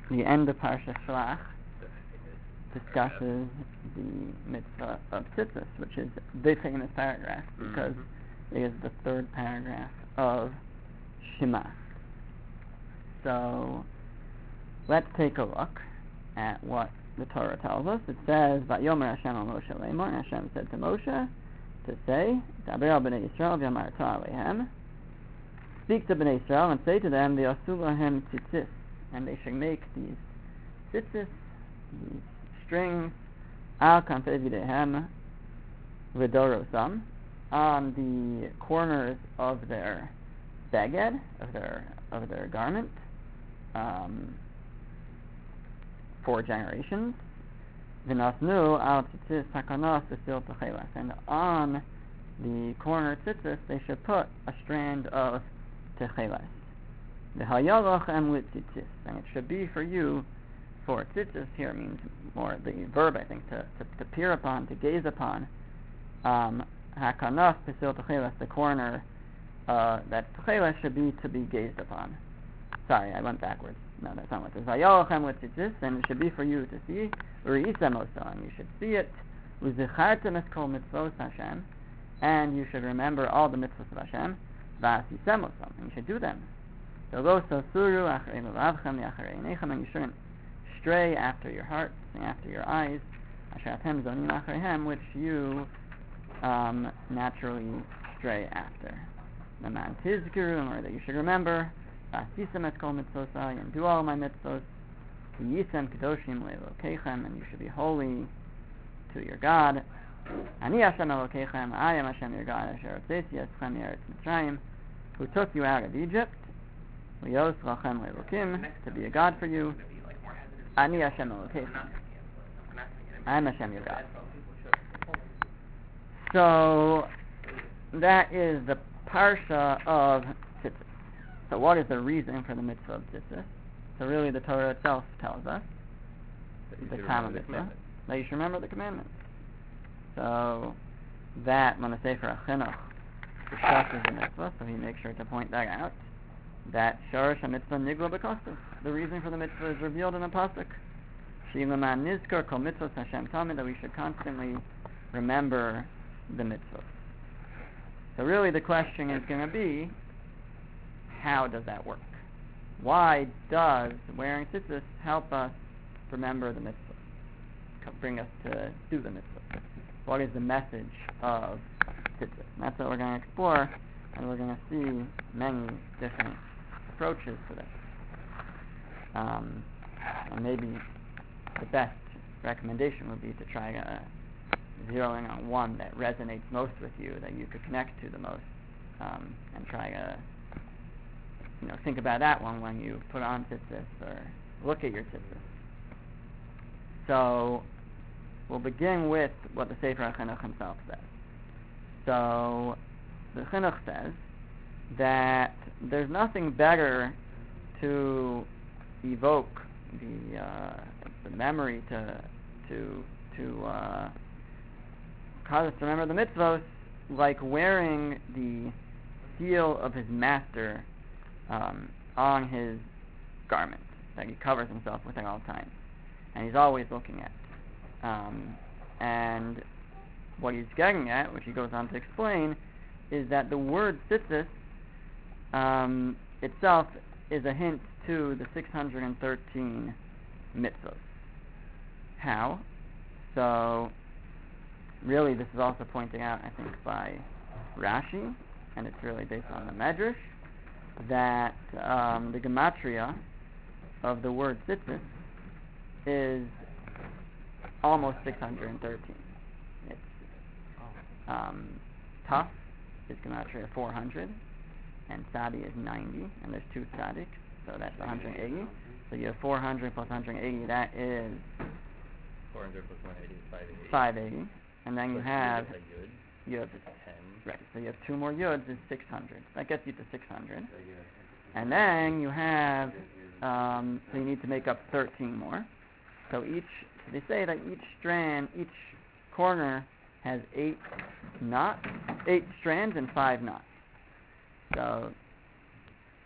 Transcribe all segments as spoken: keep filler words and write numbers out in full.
the end of Parsha Shlach discusses the mitzvah of tzitzis, which is the famous paragraph because mm-hmm. it is the third paragraph of Shema. So let's take a look at what the Torah tells us. It says, "Vayomer Hashem al Moshe leimor," and Hashem said to Moshe to say, "Daber al bnei Yisrael v'yamarta aleihem." Speak to bnei Yisrael and say to them, "V'yasu lahem tzitzis," and they should make these tzitzis, these strings, al kanfei videhem v'dorosam, on the corners of their beged, of their of their garment, um, four generations. V'nasnu al tzitzis hakanos v'sil techeles, and on the corner tzitzis they should put a strand of techeles. V'hayalach em tzitzis, and it should be for you. For tzitzis here means more the verb, I think, to, to, to peer upon, to gaze upon. Um, hakanos v'sil techeles, the corner uh, that techeles should be to be gazed upon. Sorry, I went backwards. No, that's not what it says. Vayolachem l'tzitzis, and it should be for you to see. U'risem oso, and you should see it. U'zichartem es kol mitzvos Hashem, and you should remember all the mitzvos of Hashem. V'asisem oso, and you should do them. So lo sosuru acharei lelavchem v'acharei einechem, and you shouldn't stray after your hearts and after your eyes. Asher atem zonim achareihem, which you um, naturally stray after. Leman tizkiru, or that you should remember. V'asisem es kol mitzvosai, and do all my mitzvos. V'yisem kedoshim le'elokeichem, and you should be holy to your God. Ani Hashem Elokeichem, I am Hashem your God, Asher hotzeti eschem me'eretz Mitzrayim, who took you out of Egypt. V'yos lachem le'elokim, to be a God for you. Ani Hashem Elokeichem, I am Hashem your God. So that is the parsha of tzitzis. So what is the reason for the mitzvah of tzitzis? So really the Torah itself tells us, the Kama mitzvah, that you should remember the commandments. So that, when the Sefer HaChinuch discusses the mitzvah, so he makes sure to point that out, that Shorosh HaMitzvah Nigla B'Kosov, the reason for the mitzvah is revealed in the pasuk. Shi'laman Nizkor Kol Mitzvos Hashem Tamid, that we should constantly remember the mitzvahs. So really the question is going to be, how does that work? Why does wearing tzitzis help us remember the mitzvah, bring us to do the mitzvah? What is the message of tzitzis? And that's what we're going to explore, and we're going to see many different approaches to this. Um, and maybe the best recommendation would be to try uh, zeroing on one that resonates most with you, that you could connect to the most, um, and try to you know, think about that one when you put on tzitzis or look at your tzitzis. So we'll begin with what the Sefer HaChinuch himself says. So the Chinuch says that there's nothing better to evoke the uh, the memory to to to uh, cause us to remember the mitzvos, like wearing the seal of his master um, on his garment that he covers himself with at all times, and he's always looking at. Um, and what he's getting at, which he goes on to explain, is that the word tzitzis um, itself is a hint to the six hundred thirteen mitzvos. How? So, really, this is also pointed out, I think, by Rashi, and it's really based on the Medrash, that um, the gematria of the word tzitzis is almost six hundred thirteen. It's um, Taf is gematria four hundred, and Sadi is ninety, and there's two Sadiks, so that's one hundred eighty. So you have four hundred plus one hundred eighty, that is four hundred plus one hundred eighty is five eighty. five eighty. And then you Plus have, you you have, ten. right, so you have two more yuds is six hundred. That gets you to six hundred. So you have And then you have, um, so you need to make up thirteen more. So each, they say that each strand, each corner has eight knots, eight strands and five knots. So put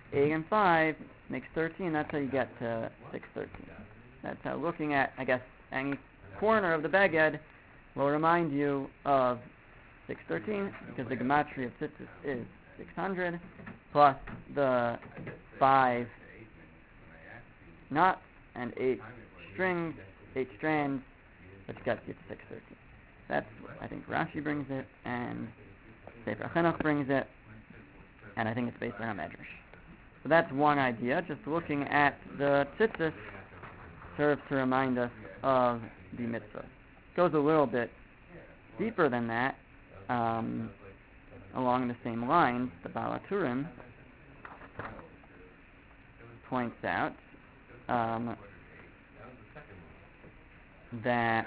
eight and five makes thirteen. That's how you get to six thirteen. That's how looking at, I guess, any corner of the beged will remind you of six thirteen, because the gematria of tzitzis is six hundred, plus the five knots and eight strings, eight strands, which gets you to six thirteen. That's, I think Rashi brings it, and Sefer HaChinuch brings it, and I think it's based on a medrash. So that's one idea. Just looking at the tzitzis serves to remind us of the mitzvah. Goes a little bit deeper than that, um, along the same lines. The Baal HaTurim points out um, that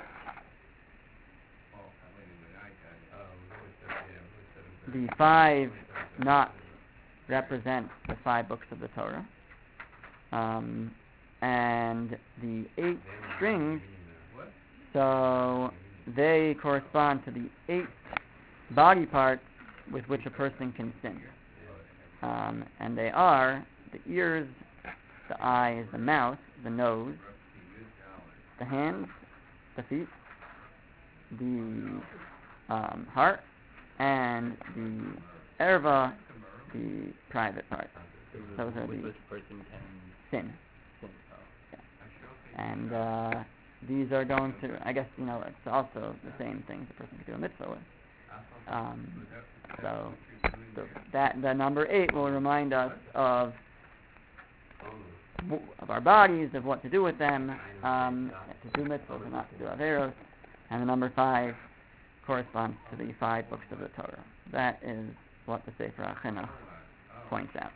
the five knots represent the five books of the Torah, um, and the eight strings, so they correspond to the eight body parts with which a person can sin. Um, and they are the ears, the eyes, the mouth, the nose, the hands, the feet, the um, heart, and the erva, the private part. Those are the which person can sin. sin. Oh. Yeah. And uh, these are going to, I guess, you know, it's also the same things a person can do a mitzvah with. Um, so the, that the number eight will remind us of of our bodies, of what to do with them, um, to do mitzvahs and not to do averos. And the number five corresponds to the five books of the Torah. That is what the Sefer HaChinuch points out.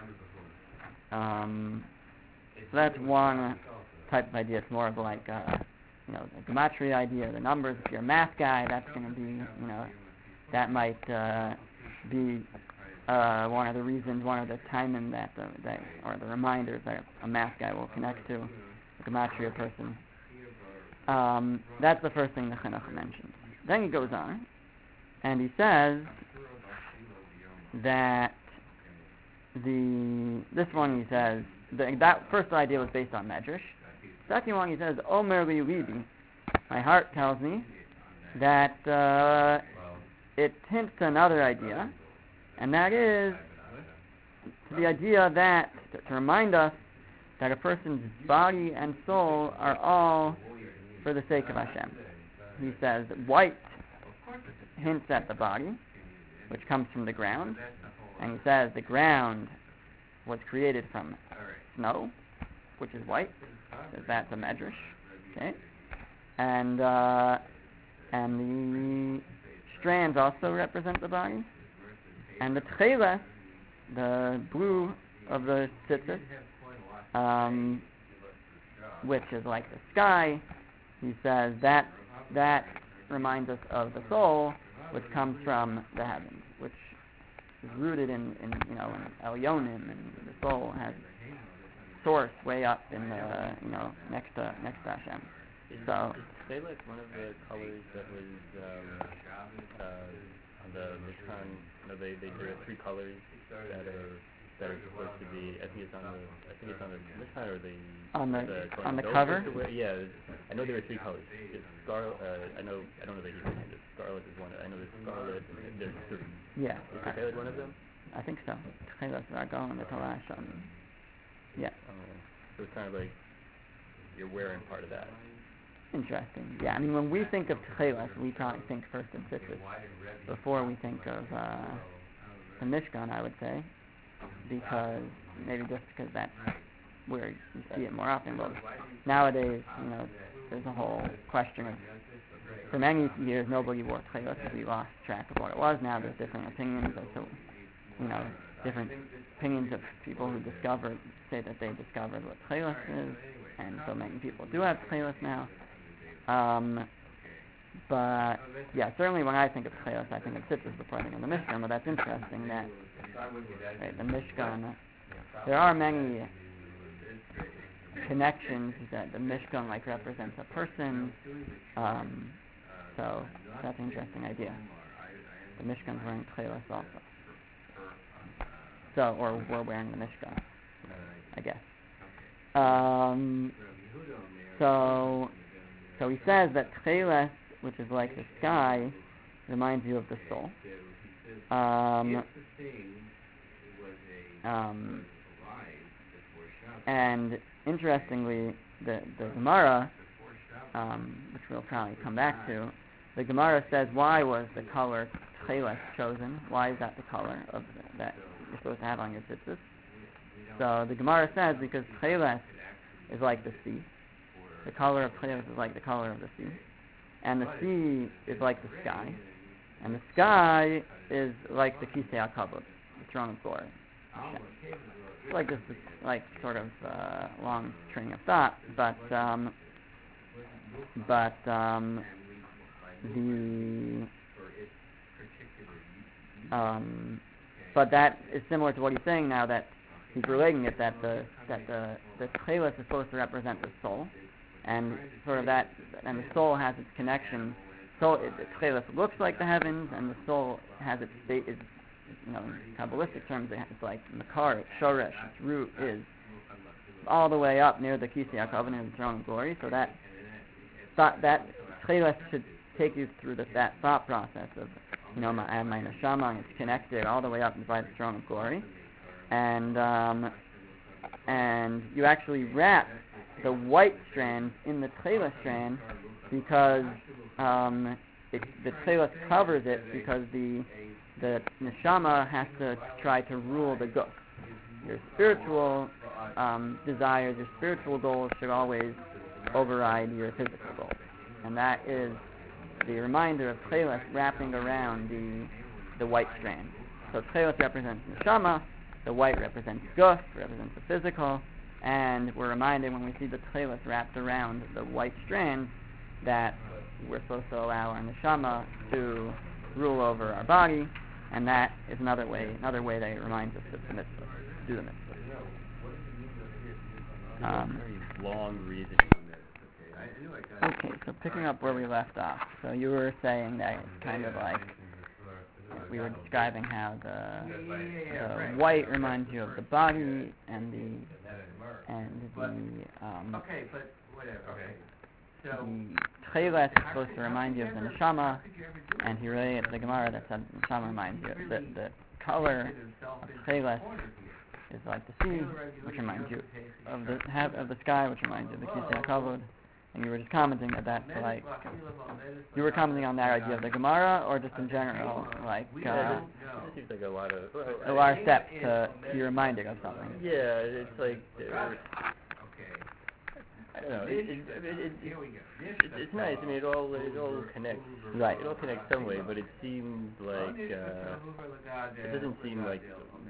Um, so that's one type of idea. It's more of like, uh, you know, the gematria idea, the numbers. If you're a math guy, that's going to be, you know, that might uh, be uh, one of the reasons, one of the timing that, the, that, or the reminders that a math guy will connect to a gematria person. Um, that's the first thing the Chinuch mentions. Then he goes on, and he says that the this one he says the, that first idea was based on medrash. Second one he says Omer li libi, my heart tells me that uh, it hints to another idea, and that is the idea that to, to remind us that a person's body and soul are all for the sake of Hashem. He says white hints at the body, which comes from the ground, and he says the ground was created from snow, which is white, so that's a medrash, okay? And uh, and the strands also represent the body, and the tcheles, the blue of the tzitzis, um, which is like the sky. He says that that reminds us of the soul, which comes from the heavens, which is rooted in, in you know in Elyonim, and the soul has source way up in the you know next to next to Hashem. Is, So is tcheles one of the colors that was um, uh, on the Mishkan? No, they they there are three colors that are that are supposed to be. I think it's on the I think it's on the Mishkan or the on the, the on the Kohen cover. Gadol wear- Yeah, I know there are three colors. It's scarlet. Uh, I know I don't know the Hebrew name. It's scarlet is one. I know there's scarlet. And there's three. Yeah, Is tcheles one of them? I think so. Tcheles v'argon the Torah Shem. Yeah. Uh, so it's kind of like you're wearing part of that. Interesting. Yeah, I mean, when we think of tcheles, we probably think first of tzitzis before we think of uh, the Mishkan, I would say, because maybe just because that's where you see it more often. But nowadays, you know, there's a whole question of, for many years, nobody wore tcheles because we lost track of what it was. Now there's different opinions as to, you know, different opinions of people who discovered, say that they discovered what tcheles is, and so many people do have tcheles now. Um, but, yeah, certainly when I think of tcheles, I think of tzitzis before I think of the Mishkan, but that's interesting that, right, the Mishkan, there are many connections that the Mishkan, like, represents a person, um, so that's an interesting idea. The Mishkan's wearing tcheles also. So, or were wearing the mishkan, I guess. Um, so, so he says that Tcheles, which is like the sky, reminds you of the soul. Um, um, and interestingly, the the Gemara, um, which we'll probably come back to, the Gemara says, why was the color Tcheles chosen? Why is that the color of the, that you're supposed to have on your tzitzis? So the Gemara says because Tcheles is like the sea. The color of Tcheles is like the color of the sea. And the sea is like the sky. And the sky is like the Kisei HaKavod, the throne of glory. It's like this, like sort of uh, long train of thought, but um, but um, the um, but that is similar to what he's saying now, that he's relating it that the that the the Tcheles is supposed to represent the soul, and sort of that, and the soul has its connection. So it, the Tcheles looks like the heavens, and the soul has its state. Is, you know, in Kabbalistic terms, it's like Makar, its Shoresh, its root is all the way up near the Kisei HaKavod, near the throne of glory. So that thought, that Tcheles should take you through the, that thought process of, you know, I have my neshama, and it's connected all the way up by the throne of glory, and um, and you actually wrap the white strand in the Tcheles strand because um, it, the Tcheles covers it, because the the neshama has to try to rule the guf. Your spiritual um, desires, your spiritual goals should always override your physical goals, and that is the reminder of Tcheles wrapping around the the white strand. So Tcheles represents neshama, the white represents guf, represents the physical, and we're reminded when we see the Tcheles wrapped around the white strand that we're supposed to allow our neshama to rule over our body, and that is another way another way that it reminds us of the mitzvah, do the mitzvah. Um, Very long reasoning. okay, so picking up where we left off. So you were saying that it's kind of like we were describing how the, the white reminds you of the body, and the and the um, Okay, but whatever. Okay. So the Tcheles is supposed to remind you of the neshama, and he related to the Gemara that said the neshama reminds you of the, the color of Tcheles is like the sea, which reminds you of the have, of the sky, which reminds you of the Kisei HaKavod. And you were just commenting that that's like, you were commenting on that idea of the Gemara, or just in general, like uh, It seems like a lot of well, a lot of steps to be reminded of something. yeah, it's like uh, I don't know. It, it, it, it, it, it, it's nice. I mean, it all it all connects. Right. It all connects some way, but it seems like uh, it doesn't seem like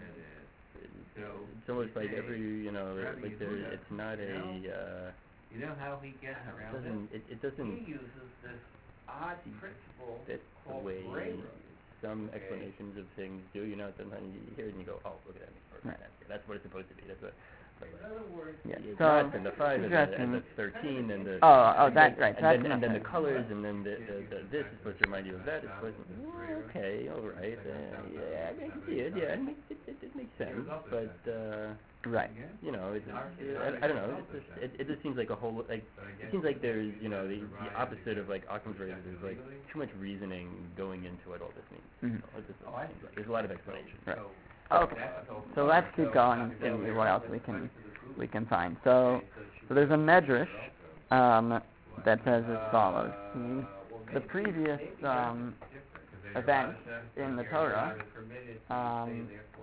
it's almost like every you know like there it's not a. Uh, You know how he gets it around doesn't it, it doesn't He uses this odd principle fit the called way bravery. some explanations of things do. You know, sometimes you hear it and you go, oh, look at that. Right. That's what it's supposed to be. That's what. But In other words, Yeah. the So dots and the five and the, interesting. and the thirteen and the Oh, oh, that and, right. and, That's then, and then the enough. colors and then the, the, the this is supposed to remind you of that. It's supposed to, well, okay, all right, uh, yeah, I mean, I can see it. Yeah, it makes it, it, it makes sense, but uh, Right. you know, it, it, I, I don't know. It just, it, it just seems like a whole like it seems like there's you know the, the opposite of like Occam's razor is like too much reasoning going into what all this means. Mm-hmm. You know, it just seems like there's a lot of explanation. Right. Okay. So let's keep going and see what else we can we can find. So so there's a medrash um, that says as follows: the, the previous um, event in the Torah. Um,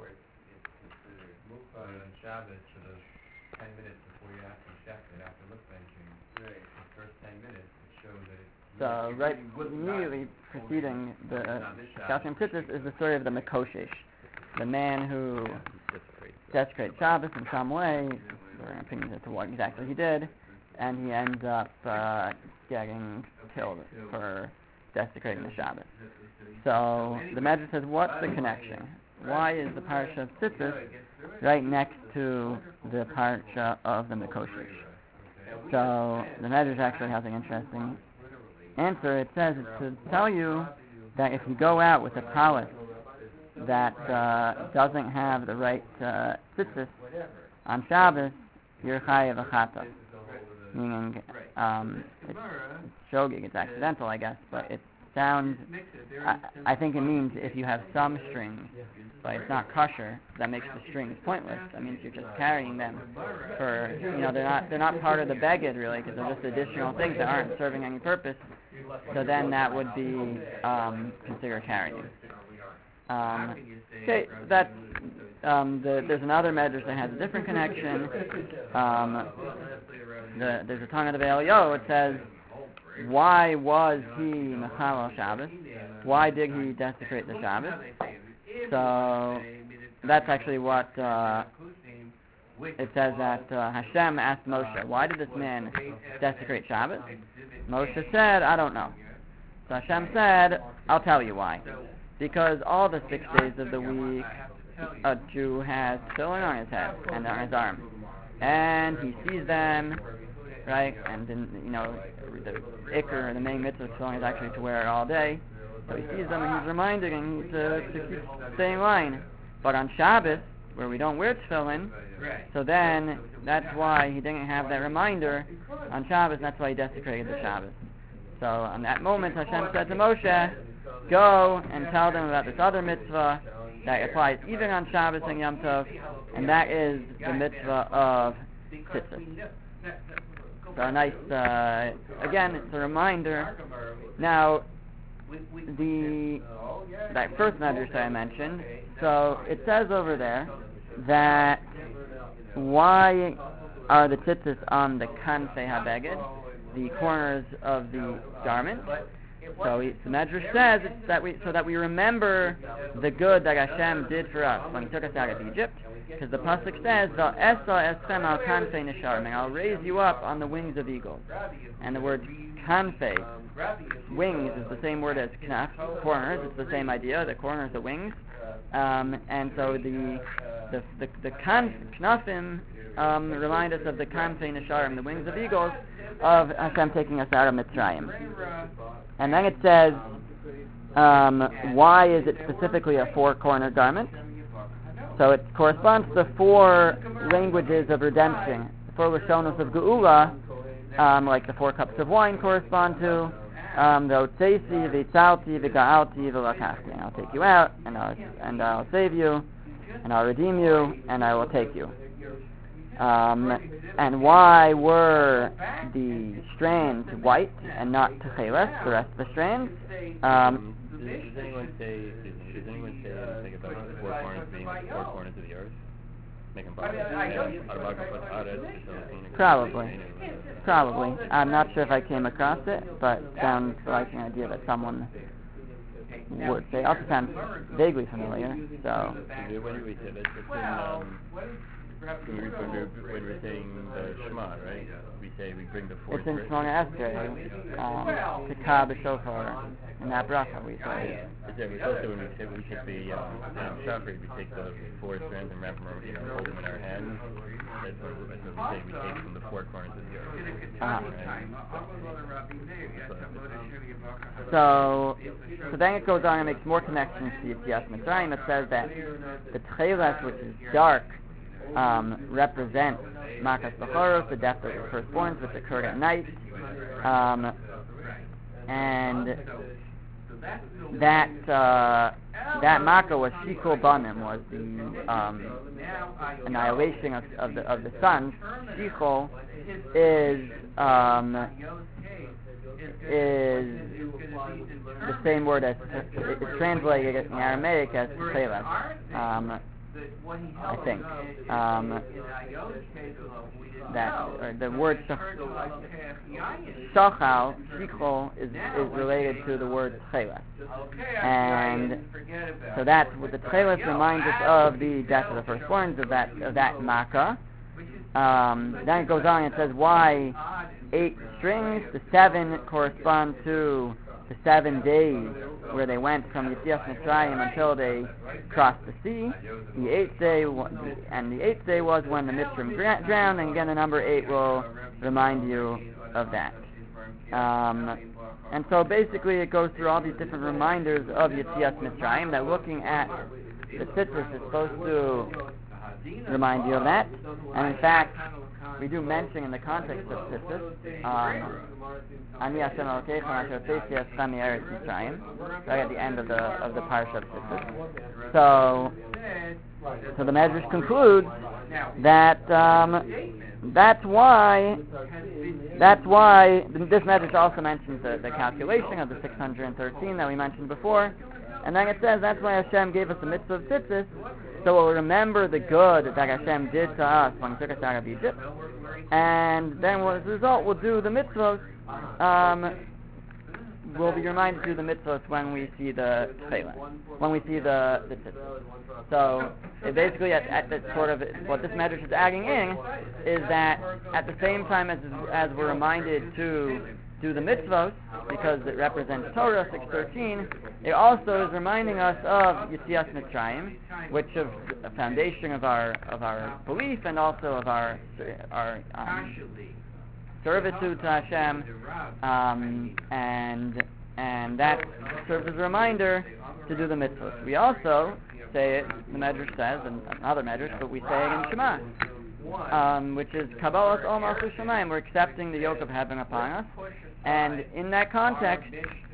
on Shabbos for those ten minutes before you actually check it after lip benching. Right. The first ten minutes, it shows that it. So right immediately preceding the discussion of Tzitzis is the story of the Mekoshesh, the man who desecrated Shabbos in some way. There are opinions as to what exactly he did, and he ends up uh, getting killed for desecrating the Shabbos. So the Medrash says, what's the connection? Why is the parsha of Tzitzis right next to the parsha of the Mekoshesh? So the Medrash actually has an interesting answer. It says it's to tell you that if you go out with a talith that uh, doesn't have the right uh, tzitzis on Shabbos, you're chayav a chata. Meaning, um, it's, it's shogig, it's accidental, I guess, but it sounds, I, I think it means if you have some strings, but it's not kosher, that makes the strings pointless. That means you're just carrying them for, you know, they're not they're not part of the beged, really, because they're just additional things that aren't serving any purpose. So then that would be um, considered carrying. Um, okay, that's, um, the, there's another medrash that has a different connection. Um, the, there's a tongue of the Veil Yo. It says, why was he mechalal Shabbos? Why did he desecrate the Shabbos? So that's actually what uh, it says that uh, Hashem asked Moshe, why did this man desecrate Shabbos? Moshe said, I don't know. So Hashem said, I'll tell you why. Because all the six days of the week, a Jew has tefillin on his head and on his arm. And he sees them, right? And, then, you know, the ikr, the main mitzvah of tefillin is actually to wear it all day. So he sees them and he's reminded him to, to keep staying in line. But on Shabbos, where we don't wear tefillin, so then that's why he didn't have that reminder on Shabbos. That's why he desecrated the Shabbos. So on that moment, Hashem said to Moshe, go and tell them about this other mitzvah that applies even on Shabbos and Yom Tov, and that is the mitzvah of tzitzis. So a nice, uh, again, it's a reminder. Now, the that first medrash that I mentioned, so it says over there that why are the tzitzis on the kanfei habeged, the corners of the garment? So he, the medrash says it's that we so that we remember the good that Hashem did for us when He took us out of Egypt. Because the pasuk says, "Va'esa eschem al kanfei nisharim," and I'll raise you up on the wings of eagles. And the word kanfei, wings, is the same word as knaf, corners. It's the same idea. The corners, the wings. Um, and so the the the, the kan, knafim um, remind us of the kanfei nisharim, the wings of eagles, of Hashem taking us out of Mitzrayim. And then it says, um, why is it specifically a four-corner garment? So it corresponds to the four languages of redemption, the four Lashonos of Geula, um, like the four cups of wine correspond to, um, the Otzeisi, Veitzalti, V'ga'alti, V'lakachti. And I'll take you out, and I'll, and I'll save you, and I'll redeem you, and I will take you. Um, and why were the strands white and not techeles, the rest of the strands? Um, Does anyone say, does anyone say anything about the four corners being the four corners of the earth? Making Probably. Probably. I'm not sure if I came across it, but it sounds like an idea that someone would say. It also sounds vaguely familiar, so... When we say this, it's in, um, when, we, when, we, when we're saying the Shema, right? We say we bring the four... It's in Shemona Esrei, um, to Ka b'shofar, in that bracha we say. Yeah, we also when we take, we take the um, um, shofar, we take the four strands and wrap them around, you know, hold them in our hands. That's what, that's what we say. We take from the four corners of the earth. Uh-huh. Right? So, so then it goes on and makes more connections to Yetzias Mitzrayim. It says that the Tcheles, which is dark, um, represents Makas Bechoros, the death of the firstborns, which occurred at night. Um, and that uh, that Makkah was Shikul Banim, was the um, annihilation of, of the of the sons. Shikul is um, is the same word as it's translated in Aramaic as Tcheles. Um, I think um, that or the word shachal, shichol, is is related to the word tcheles, and so that the tcheles reminds us of the death of the firstborns, of that of that makkah. Um, then it goes on and says why eight strings. The seven correspond to the seven days where they went from Yetzias Mitzrayim until they crossed the sea. The eighth day, and the eighth day was when the Mitzrayim drowned, and again the number eight will remind you of that. Um, and so basically it goes through all these different reminders of Yetzias Mitzrayim that looking at the tzitzis is supposed to remind you of that. And in fact, we do mention in the context of tzitzis, um, Ani Hashem Elokeichem Asher Hotzeichi Eschem Me'eretz Mitzrayim, right at the end of the of the parsha of tzitzis. So, so the Medrash concludes that um, that's why that's why this Medrash also mentions the, the calculation of the six hundred thirteen that we mentioned before, and then it says that's why Hashem gave us the mitzvah of tzitzis, so we'll remember the good that Hashem did to us when He took us out of Egypt, and then as a result we'll do the mitzvahs. Um, we'll be reminded to do the mitzvahs when we see the tefillah, when we see the the tzitzis. So it basically, at, at the sort of what this medrash is adding in is that at the same time as as we're reminded to do the mitzvahs because it represents Torah six thirteen, it also is reminding us of Yetzias Mitzrayim, which is a foundation of our of our belief and also of our our um, servitude to Hashem, um, and and that serves as a reminder to do the mitzvahs. We also say it, the Medrash says, and another Medrash, but we say it in Shema, um, which is Kabbalas Ol Malchus Shamayim. We're accepting the yoke of heaven upon us, and in that context,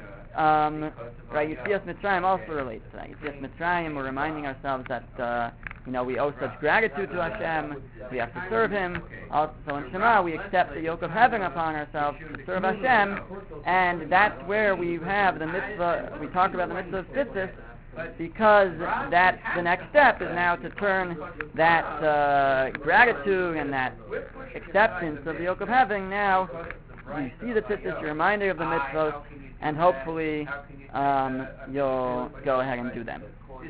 um, right, Yetzias Mitzrayim also relates to that. Yetzias Mitzrayim, we're reminding ourselves that uh, you know we owe such gratitude to Hashem. We have to serve Him. Also, in Shema, we accept the yoke of heaven upon ourselves to serve Hashem, and that's where we have the mitzvah. We talk about the mitzvah of tzitzis, because that's the next step is now to turn that uh, gratitude and that acceptance of the yoke of heaven. Now you see the tzitzis, you're reminded of the mitzvahs, and hopefully um, you'll go ahead and do them.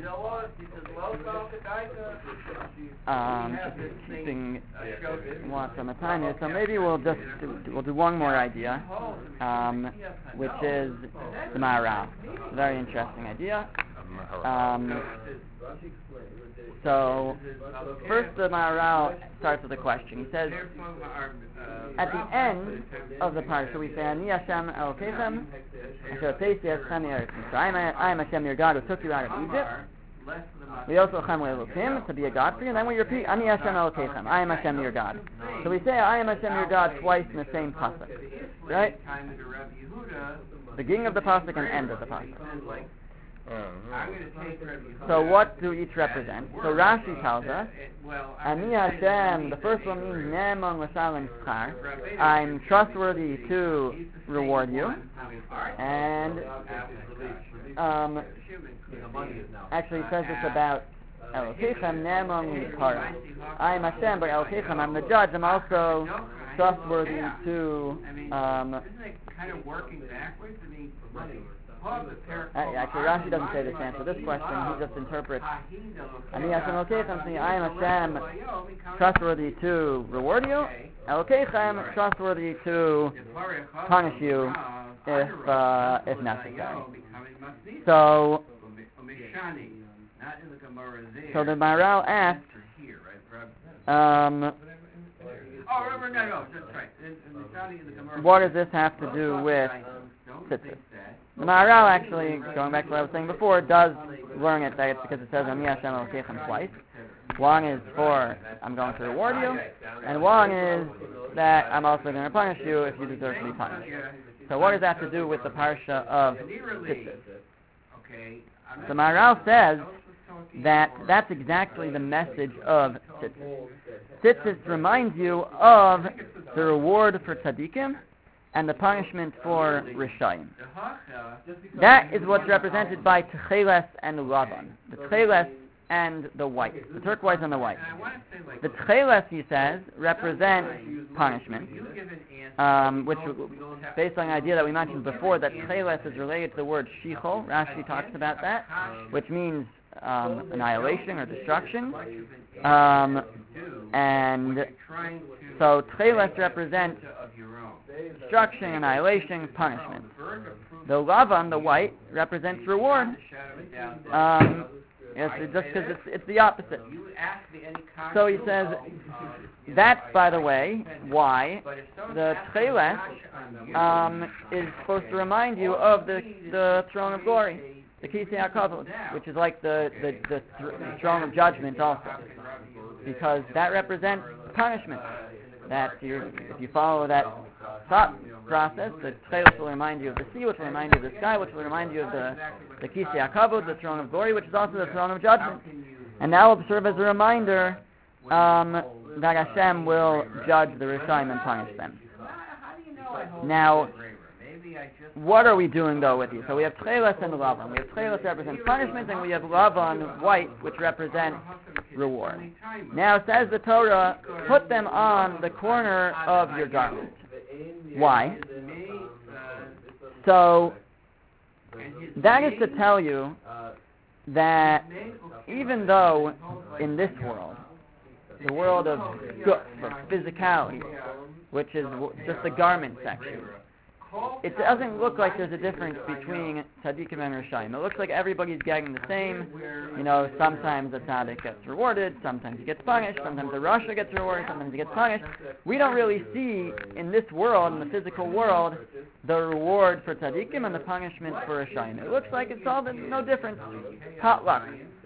Um, just keeping watch on the time here, so maybe we'll just do, we'll do one more idea, um, which is the Maharal. Very interesting idea. Um, so first the Maharal starts with a question. He says, at the end of the parsha we say, Ani Hashem Elokeichem Asher Hotzeichi Eschem Me'eretz Mitzrayim. I am Hashem your God who took you out of Egypt. We also Chem Elokim, to be a God for you, and then we repeat Ani Hashem Elokeichem, I am Hashem your God. So we say I am Hashem your God twice in the same pasuk, right? Beginning of the pasuk and end of the pasuk. So what do each represent? So Rashi tells us, Ani Hashem, the first one means Ne'eman l'shalem schar, I'm trustworthy to reward you, and um, actually it says this about Elokeichem, Ne'eman l'Torah. I am Hashem, but Elokeichem, I'm the judge, I'm also trustworthy to um, isn't it kind of working backwards? I mean, actually, Rashi doesn't say this answer this question. He just interprets. Ani Hashem Elokeichem, saying, I am Hashem, trustworthy to reward you. Elokeichem, trustworthy to punish you if uh, if necessary. So, so the Maharal asks, um, what does this have to do with tzitzis? The Maharal actually, going back to what I was saying before, does learn it that it's because it says Ani Hashem Elokeichem twice. One is for I'm going to reward you, and one is that I'm also going to punish you if you deserve to be punished. So what does that have to do with the parsha of tzitzis? The Maharal says that that's exactly the message of tzitzis. Tzitzis reminds you of the reward for tzaddikim and the punishment for Rishayim. That is what's represented by Tcheles and Lavan. The Tcheles and the white. The turquoise and the white. The Tcheles, he says, represents punishment, um, which, based on the idea that we mentioned before, that Tcheles is related to the word Shichol. Rashi talks about that, which means um, annihilation or destruction. Um, and so Tcheles represents destruction, annihilation, punishment. The Lavan, the white, represents reward. Um, it's just because it's, it's the opposite. So he says, that's, by the way, why the Tcheles um, is supposed to remind you of the the throne of glory, the Kisei HaKavod, which is like the the, the, th- the throne of judgment also, because that represents punishment. That you, if you follow that thought process, the Tcheles will remind you of the sea, which will remind you of the sky, which will remind you of the the Kisei HaKavod, the throne of glory, which is also the throne of judgment, and that will serve as a reminder um, that Hashem will judge the Rishayim and punish them. Now, what are we doing though with these? So we have Tcheles and Lavan. We have Tcheles represents punishment, and we have Lavan, white, which represents reward. Now says the Torah, put them on the corner of your garment. Why? So that is to tell you that even though in this world, the world of guf, of physicality, which is w- just the garment section, it doesn't look like there's a difference between tzaddikim and rishayim. It looks like everybody's getting the same. You know, sometimes the tzaddik gets rewarded, sometimes he gets punished, sometimes the rasha gets rewarded, sometimes he gets punished. We don't really see in this world, in the physical world, the reward for tzaddikim and the punishment for rishayim. It looks like it's all the, no difference. Potluck.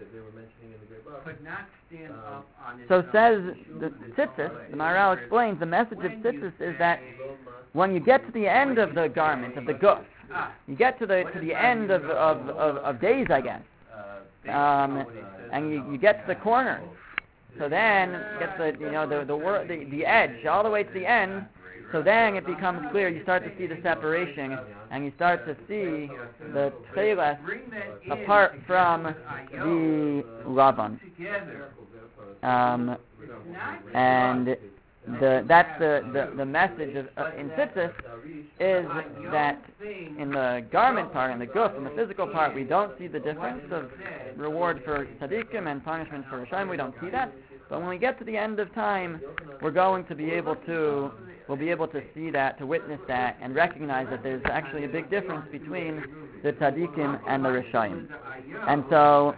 So says the Tzitzis, the Maharal explains, the message of Tzitzis is that when you get to the end of the garment, of the guf, you get to the to the end of of, of, of days, I guess, um, and you, you get to the corner. So then you get the you know the the, wor- the the edge all the way to the end. So then it becomes clear. You start to see the separation, and you start to see the Tcheles apart from the Lavan. Um, and the that's the, the, the message of, uh, in Tzitzis is that in the garment part, in the guf, in the physical part, we don't see the difference of reward for tzaddikim and punishment for rishayim. We don't see that. But when we get to the end of time, we're going to be able to we'll be able to see that, to witness that, and recognize that there's actually a big difference between the tzaddikim and the rishayim. And so,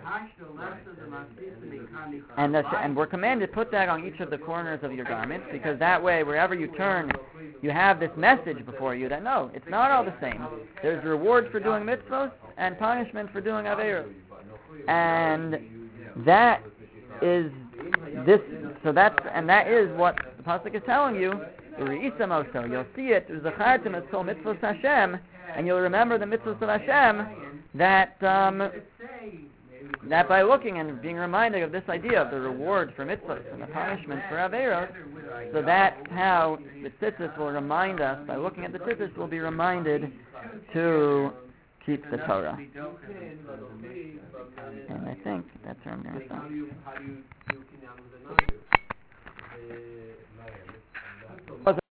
and, the, and we're commanded to put that on each of the corners of your garments, because that way, wherever you turn, you have this message before you that no, it's not all the same. There's reward for doing mitzvot and punishment for doing averos. And that is this, so that's, and that is what the pasuk is telling you. You'll see it, mitzvos Hashem, and you'll remember the mitzvos of Hashem, that um, that by looking and being reminded of this idea of the reward for mitzvos and the punishment for averos, so that's how the tzitzis will remind us, by looking at the tzitzis, we'll be reminded to keep the Torah. And I think that's where I'm going to stop.